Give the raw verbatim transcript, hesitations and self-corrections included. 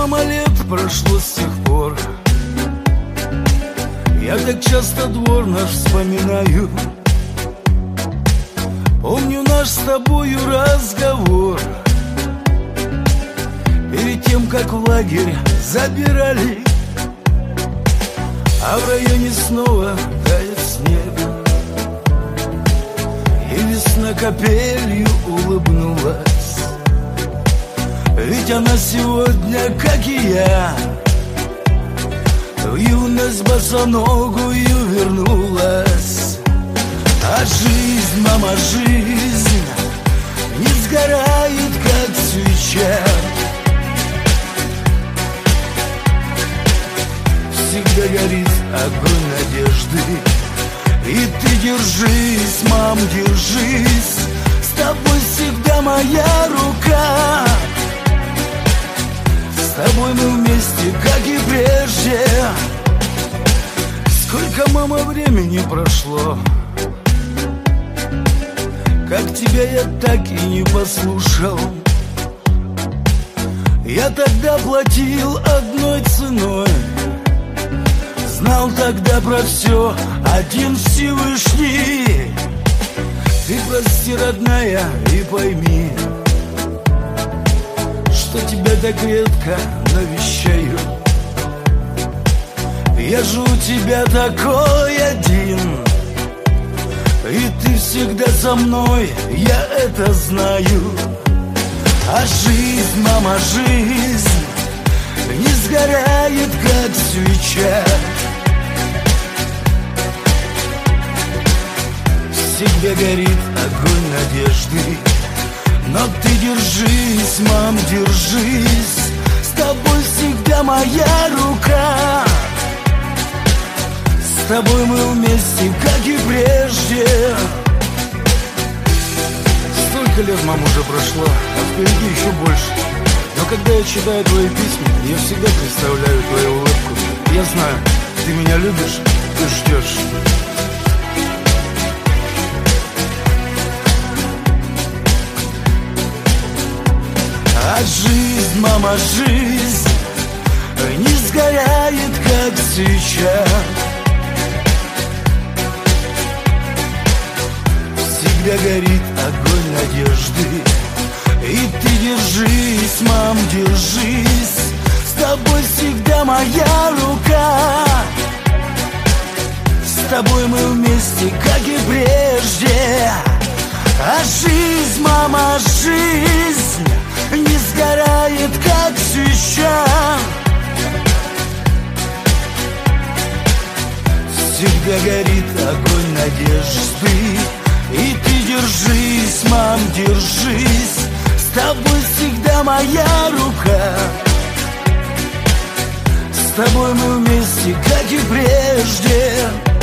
мама, лет прошло с тех пор. Я так часто двор наш вспоминаю. Помню наш с тобою разговор перед тем, как в лагерь забирали. А в районе снова тает снег, и весна капелью улыбнулась. Ведь она сегодня, как и я, в юность босоногую вернулась. А жизнь, мама, жизнь не сгорает, как свеча. Всегда горит огонь надежды. И ты держись, мам, держись, с тобой всегда моя рука. С тобой мы вместе, как и прежде. Сколько, мама, времени прошло, как тебя я так и не послушал. Я тогда платил одной ценой, знал тогда про все один Всевышний. Ты прости, родная, и пойми, что тебя так редко навещаю. Я же у тебя такой один, и ты всегда со мной, я это знаю. А жизнь, мама, жизнь не сгорает, как свеча. Всегда горит огонь надежды. Но ты держись, мам, держись, с тобой всегда моя рука. С тобой мы вместе, как и прежде. Столько лет, мам, уже прошло, а впереди еще больше. Но когда я читаю твои письма, я всегда представляю твою улыбку. Я знаю, ты меня любишь, ты ждешь. А жизнь, мама, жизнь не сгорает, как свеча. Всегда горит огонь надежды. И ты держись, мам, держись, с тобой всегда моя рука. С тобой мы вместе, как и прежде. А жизнь, мама, жизнь не сгорает, как свеча. Всегда горит огонь надежды. И ты держись, мам, держись, с тобой всегда моя рука. С тобой мы вместе, как и прежде.